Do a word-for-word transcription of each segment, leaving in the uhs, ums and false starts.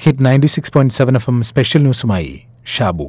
Hit ninety six point seven F M special ന്യൂസുമായി Shabu.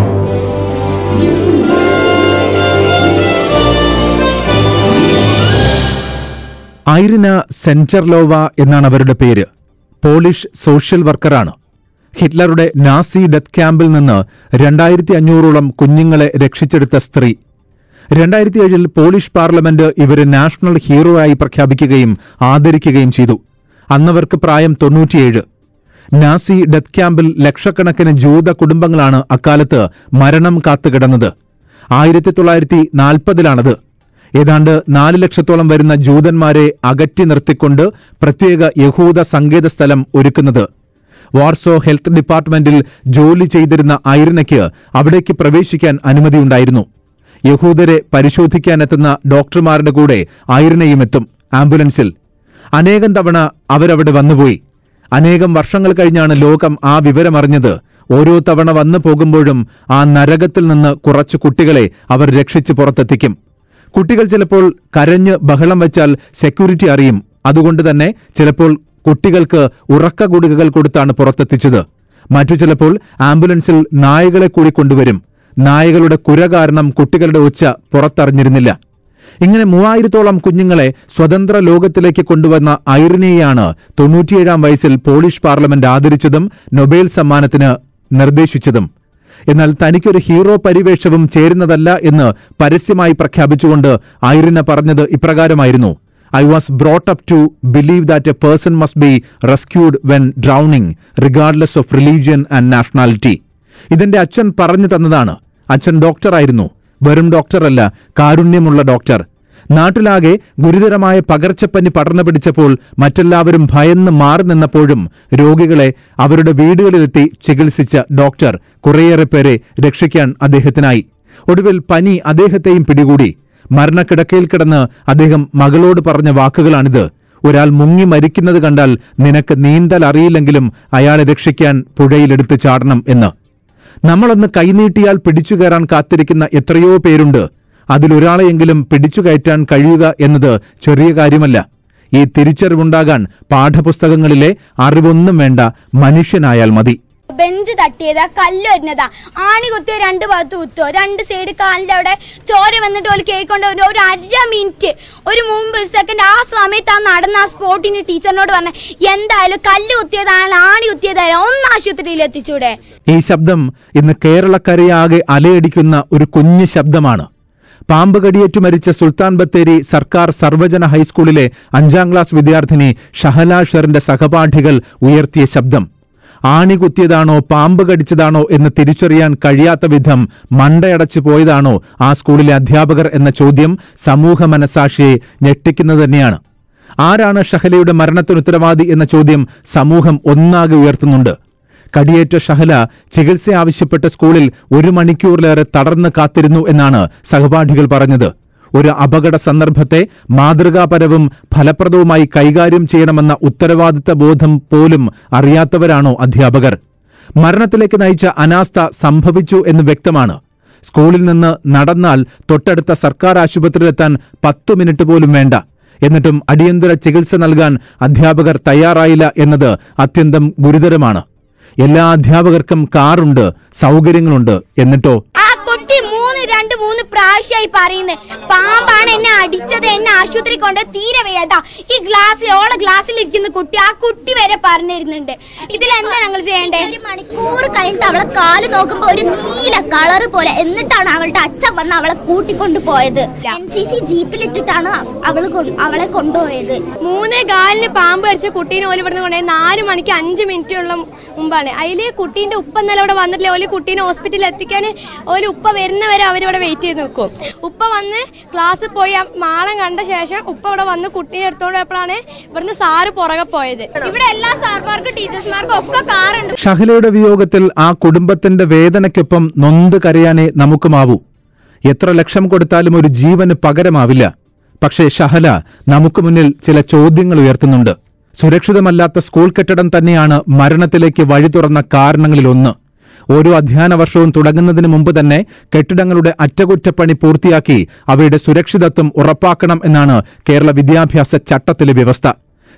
Irena Sendlerowa എന്നാണ് അവരുടെ പേര്. പോളിഷ് സോഷ്യൽ വർക്കറാണ്. ഹിറ്റ്ലറുടെ നാസി ഡെത്ത് ക്യാമ്പിൽ നിന്ന് രണ്ടായിരത്തി അഞ്ഞൂറോളം കുഞ്ഞുങ്ങളെ രക്ഷിച്ചെടുത്ത സ്ത്രീ. രണ്ടായിരത്തി ഏഴിൽ പോളിഷ് പാർലമെന്റ് ഇവരെ നാഷണൽ ഹീറോ ആയി പ്രഖ്യാപിക്കുകയും ആദരിക്കുകയും ചെയ്തു. അന്നവർക്ക് പ്രായം തൊണ്ണൂറ്റിയേഴ്. നാസി ഡെത്ത് ക്യാമ്പിൽ ലക്ഷക്കണക്കിന് ജൂത കുടുംബങ്ങളാണ് അക്കാലത്ത് മരണം കാത്തുകിടന്നത്. ആയിരത്തി തൊള്ളായിരത്തി നാൽപ്പതിലാണത്. ഏതാണ്ട് നാല് ലക്ഷത്തോളം വരുന്ന ജൂതന്മാരെ അകറ്റി നിർത്തിക്കൊണ്ട് പ്രത്യേക യഹൂദ സങ്കേതസ്ഥലം ഒരുക്കുന്നത്. വാർസോ ഹെൽത്ത് ഡിപ്പാർട്ട്മെന്റിൽ ജോലി ചെയ്തിരുന്ന ഐറിനയ്ക്ക് അവിടേക്ക് പ്രവേശിക്കാൻ അനുമതിയുണ്ടായിരുന്നു. യഹൂദരെ പരിശോധിക്കാനെത്തുന്ന ഡോക്ടർമാരുടെ കൂടെ ഐറിനയും എത്തും ആംബുലൻസിൽ. അനേകം തവണ അവരവിടെ വന്നുപോയി. അനേകം വർഷങ്ങൾ കഴിഞ്ഞാണ് ലോകം ആ വിവരമറിഞ്ഞത്. ഓരോ തവണ വന്നു പോകുമ്പോഴും ആ നരകത്തിൽ നിന്ന് കുറച്ച് കുട്ടികളെ അവർ രക്ഷിച്ച് പുറത്തെത്തിക്കും. കുട്ടികൾ ചിലപ്പോൾ കരഞ്ഞ് ബഹളം വെച്ചാൽ സെക്യൂരിറ്റി അറിയും. അതുകൊണ്ട് തന്നെ ചിലപ്പോൾ കുട്ടികൾക്ക് ഉറക്ക ഗുളികകൾ കൊടുത്താണ് പുറത്തെത്തിച്ചത്. മറ്റു ചിലപ്പോൾ ആംബുലൻസിൽ നായകളെ കൂടി കൊണ്ടുവരും. നായകളുടെ കുര കാരണം കുട്ടികളുടെ ഒച്ച പുറത്തറിഞ്ഞിരുന്നില്ല. ഇങ്ങനെ മൂവായിരത്തോളം കുഞ്ഞുങ്ങളെ സ്വതന്ത്ര ലോകത്തിലേക്ക് കൊണ്ടുവന്ന ഐറിനെയാണ് തൊണ്ണൂറ്റിയേഴാം വയസ്സിൽ പോളിഷ് പാർലമെന്റ് ആദരിച്ചതും നൊബേൽ സമ്മാനത്തിന് നിർദ്ദേശിച്ചതും. എന്നാൽ തനിക്കൊരു ഹീറോ പരിവേഷവും ചേരുന്നതല്ല എന്ന് പരസ്യമായി പ്രഖ്യാപിച്ചുകൊണ്ട് ഐറിന പറഞ്ഞത് ഇപ്രകാരമായിരുന്നു: I was brought up to believe that a person must be rescued when drowning, regardless of religion and nationality. ഇതെന്റെ അച്ഛൻ പറഞ്ഞു തന്നതാണ്. അച്ഛൻ ഡോക്ടറായിരുന്നു. വെറും ഡോക്ടറല്ല, കാരുണ്യമുള്ള ഡോക്ടർ. നാട്ടിലാകെ ഗുരുതരമായ പകർച്ചപ്പനി പടർന്നു പിടിച്ചപ്പോൾ മറ്റെല്ലാവരും ഭയന്ന് മാറി നിന്നപ്പോഴും രോഗികളെ അവരുടെ വീടുകളിലെത്തി ചികിത്സിച്ച ഡോക്ടർ കുറേയേറെ പേരെ രക്ഷിക്കാൻ അദ്ദേഹത്തിനായി. ഒടുവിൽ പനി അദ്ദേഹത്തെയും പിടികൂടി. മരണക്കിടക്കയിൽ കിടന്ന് അദ്ദേഹം മകളോട് പറഞ്ഞ വാക്കുകളാണിത്: ഒരാൾ മുങ്ങി മരിക്കുന്നത് കണ്ടാൽ നിനക്ക് നീന്തൽ അറിയില്ലെങ്കിലും അയാളെ രക്ഷിക്കാൻ പുഴയിലെടുത്ത് ചാടണം എന്ന്. നമ്മളൊന്ന് കൈനീട്ടിയാൽ പിടിച്ചു കയറാൻ കാത്തിരിക്കുന്ന എത്രയോ പേരുണ്ട്. അതിലൊരാളെയെങ്കിലും പിടിച്ചു കയറ്റാൻ കഴിയുക എന്നത് ചെറിയ കാര്യമല്ല. ഈ തിരിച്ചറിവുണ്ടാകാൻ പാഠപുസ്തകങ്ങളിലെ അറിവൊന്നും വേണ്ട, മനുഷ്യനായാൽ മതി. ബെഞ്ച് തട്ടിയതാ, കല്ലൊരിഞ്ഞതാ, ആണി കുത്തിയോ രണ്ട് ഭാഗത്ത് കുത്തോ, രണ്ട് സൈഡ് കാലിന്റെ അവിടെ ചോര വന്നിട്ട് ഒരു കേൾക്കൊണ്ട് ഒരു അര മിനിറ്റ് ഒരു മുമ്പ് സെക്കൻഡ് ആ സമയത്ത് ആ നടന്ന ആ സ്പോട്ടിന് ടീച്ചറിനോട് പറഞ്ഞ എന്തായാലും കല്ല് കുത്തിയതായാലും ആണി കുത്തിയതായാലും ഒന്ന് ആശുപത്രിയിൽ എത്തിച്ചൂടെ. ഈ ശബ്ദം ഇന്ന് കേരളക്കരയാകെ അലയടിക്കുന്ന ഒരു കുഞ്ഞു ശബ്ദമാണ്. പാമ്പ് കടിയേറ്റു മരിച്ച സുൽത്താൻ ബത്തേരി സർക്കാർ സർവജന ഹൈസ്കൂളിലെ അഞ്ചാം ക്ലാസ് വിദ്യാർത്ഥിനി ഷഹല ഷെറിന്റെ സഹപാഠികൾ ഉയർത്തിയ ശബ്ദം. ആണി കുത്തിയതാണോ പാമ്പ് കടിച്ചതാണോ എന്ന് തിരിച്ചറിയാൻ കഴിയാത്ത വിധം മണ്ടയടച്ചു പോയതാണോ ആ സ്കൂളിലെ അധ്യാപകർ എന്ന ചോദ്യം സമൂഹ മനസാക്ഷിയെ ഞെട്ടിക്കുന്നത് തന്നെയാണ്. ആരാണ് ഷഹലയുടെ മരണത്തിന് ഉത്തരവാദി എന്ന ചോദ്യം സമൂഹം ഒന്നാകെ ഉയർത്തുന്നുണ്ട്. കടിയേറ്റ ഷഹല ചികിത്സ ആവശ്യപ്പെട്ട സ്കൂളിൽ ഒരു മണിക്കൂറിലേറെ തടർന്ന് കാത്തിരുന്നു എന്നാണ് സഹപാഠികൾ പറഞ്ഞത്. ഒരു അപകട സന്ദർഭത്തെ മാതൃകാപരവും ഫലപ്രദവുമായി കൈകാര്യം ചെയ്യണമെന്ന ഉത്തരവാദിത്ത ബോധം പോലും അറിയാത്തവരാണോ അധ്യാപകർ? മരണത്തിലേക്ക് നയിച്ച അനാസ്ഥ സംഭവിച്ചു എന്ന് വ്യക്തമാണ്. സ്കൂളിൽ നിന്ന് നടന്നാൽ തൊട്ടടുത്ത സർക്കാർ ആശുപത്രിയിലെത്താൻ പത്തു മിനിറ്റ് പോലും വേണ്ട. എന്നിട്ടും അടിയന്തര ചികിത്സ നൽകാൻ അധ്യാപകർ തയ്യാറായില്ല എന്നത് അത്യന്തം ഗുരുതരമാണ്. എല്ലാ അധ്യാപകർക്കും കാറുണ്ട്, സൗകര്യങ്ങളുണ്ട്. എന്നിട്ടോ കുട്ടി മൂന്ന് രണ്ട് മൂന്ന് പ്രാവശ്യമായി പറയുന്നത് പാമ്പാണ് എന്നെ അടിച്ചത്, എന്നെ ആശുപത്രി കൊണ്ട് തീരെ വയ്യാതാ. ഈ ഗ്ലാസ്സിൽ ഓളെ ഗ്ലാസ്സിലിരിക്കുന്ന കുട്ടി ആ കുട്ടി വരെ പറഞ്ഞിരുന്നുണ്ട്. ഇതിലെന്താ ഞങ്ങൾ ചെയ്യണ്ടേ? ഒരു മണിക്കൂർ കഴിഞ്ഞിട്ട് അവളെ കാല് നോക്കുമ്പോ ഒരു നീല കളറ് പോലെ. എന്നിട്ടാണ് അവളുടെ അച്ഛൻ വന്ന് അവളെ കൂട്ടിക്കൊണ്ടു പോയത്. എൻ സി സി ജീപ്പിലിട്ടിട്ടാണ് അവള് അവളെ കൊണ്ടുപോയത്. മൂന്നേ കാലിന് പാമ്പ് കടിച്ച കുട്ടീനെ ഓല് ഇവിടുന്ന് കൊണ്ടുപോയി നാല് മണിക്ക് അഞ്ച് മിനിറ്റുള്ള മുമ്പാണ്. അതില് കുട്ടീന്റെ ഉപ്പ ഇന്നലെ ഇവിടെ വന്നിട്ടില്ല. ഓല് കുട്ടീനെ ഹോസ്പിറ്റലിൽ എത്തിക്കാൻ ഓല് ഉപ്പ വരുന്നവരെ അവരിവിടെ വെയിറ്റ് ചെയ്ത് നിൽക്കും. ഉപ്പ വന്ന് ക്ലാസ്സിൽ പോയി മാളം കണ്ട ശേഷം ഉപ്പ ഇവിടെ വന്ന് കുട്ടീനെ എടുത്തോണ്ട് പോയപ്പോഴാണ് ഇവിടുന്ന് സാറ് പുറകെ പോയത്. ഇവിടെ എല്ലാ സാർമാർക്കും ടീച്ചേഴ്സ്മാർക്കും ഒക്കെ കാറുണ്ട്. ഷഹലയുടെ വിയോഗത്തിൽ ആ കുടുംബത്തിന്റെ വേദനയ്ക്കൊപ്പം നൊന്ത് കരയാനേ നമുക്കുമാവൂ. എത്ര ലക്ഷം കൊടുത്താലും ഒരു ജീവന് പകരമാവില്ല. പക്ഷേ ഷഹല നമുക്ക് മുന്നിൽ ചില ചോദ്യങ്ങൾ ഉയർത്തുന്നുണ്ട്. സുരക്ഷിതമല്ലാത്ത സ്കൂൾ കെട്ടിടം തന്നെയാണ് മരണത്തിലേക്ക് വഴി തുറന്ന കാരണങ്ങളിലൊന്ന്. ഓരോ അധ്യയന വർഷവും തുടങ്ങുന്നതിന് മുമ്പ് തന്നെ കെട്ടിടങ്ങളുടെ അറ്റകുറ്റപ്പണി പൂർത്തിയാക്കി അവയുടെ സുരക്ഷിതത്വം ഉറപ്പാക്കണം എന്നാണ് കേരള വിദ്യാഭ്യാസ ചട്ടത്തിലെ വ്യവസ്ഥ.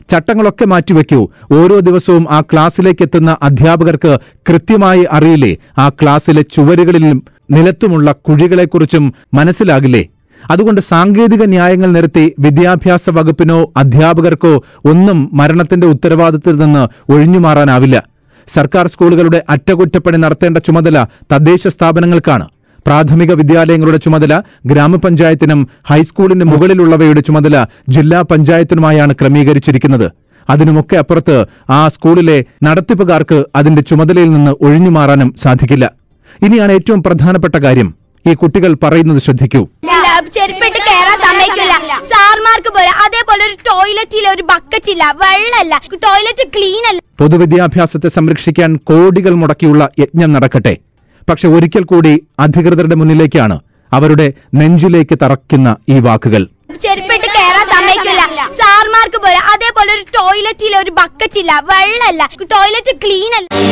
ചട്ടങ്ങളൊക്കെ മാറ്റിവെക്കൂ. ഓരോ ദിവസവും ആ ക്ലാസ്സിലേക്ക് എത്തുന്ന അധ്യാപകർക്ക് കൃത്യമായി അറിയില്ലേ ആ ക്ലാസ്സിലെ ചുവരുകളിലും നിലത്തുമുള്ള കുഴികളെക്കുറിച്ചും മനസ്സിലാകില്ലേ? അതുകൊണ്ട് സാങ്കേതിക ന്യായങ്ങൾ നിരത്തി വിദ്യാഭ്യാസ വകുപ്പിനോ അധ്യാപകർക്കോ ഒന്നും മരണത്തിന്റെ ഉത്തരവാദിത്തത്തിൽ നിന്ന് ഒഴിഞ്ഞുമാറാനാവില്ല. സർക്കാർ സ്കൂളുകളുടെ അറ്റകുറ്റപ്പണി നടത്തേണ്ട ചുമതല തദ്ദേശ സ്ഥാപനങ്ങൾക്കാണ്. പ്രാഥമിക വിദ്യാലയങ്ങളുടെ ചുമതല ഗ്രാമപഞ്ചായത്തിനും ഹൈസ്കൂളിന് മുകളിലുള്ളവയുടെ ചുമതല ജില്ലാ പഞ്ചായത്തിനുമായാണ് ക്രമീകരിച്ചിരിക്കുന്നത്. അതിനുമൊക്കെ അപ്പുറത്ത് ആ സ്കൂളിലെ നടത്തിപ്പുകാർക്ക് അതിന്റെ ചുമതലയിൽ നിന്ന് ഒഴിഞ്ഞുമാറാനും സാധിക്കില്ല. ഇനിയാണ് ഏറ്റവും പ്രധാനപ്പെട്ട കാര്യം. ഈ കുട്ടികൾ പറയുന്നത് ശ്രദ്ധിക്കൂ. ചെരുപ്പിട്ട് കയറാൻ സമ്മതിക്കില്ല. സാർമാർക്ക് പോരാ. അതേപോലെ ഒരു ടോയ്ലറ്റിൽ ഒരു ബക്കറ്റ് ഇല്ല, വെള്ളമല്ല, ടോയ്ലറ്റ് ക്ലീൻ അല്ല. പൊതുവിദ്യാഭ്യാസത്തെ സംരക്ഷിക്കാൻ കോടികൾ മുടക്കിയുള്ള യജ്ഞം നടക്കട്ടെ. പക്ഷെ ഒരിക്കൽ കൂടി അധികൃതരുടെ മുന്നിലേക്കാണ് അവരുടെ നെഞ്ചിലേക്ക് തറയ്ക്കുന്ന ഈ വാക്കുകൾ. ചെരുപ്പിട്ട് കയറാൻ സമ്മതിക്കില്ല. സാർമാർക്ക് പോരാ. അതേപോലെ ഒരു ടോയ്ലറ്റിൽ ഒരു ബക്കറ്റ് ഇല്ല, വെള്ളമല്ല, ടോയ്ലറ്റ് ക്ലീൻ അല്ല.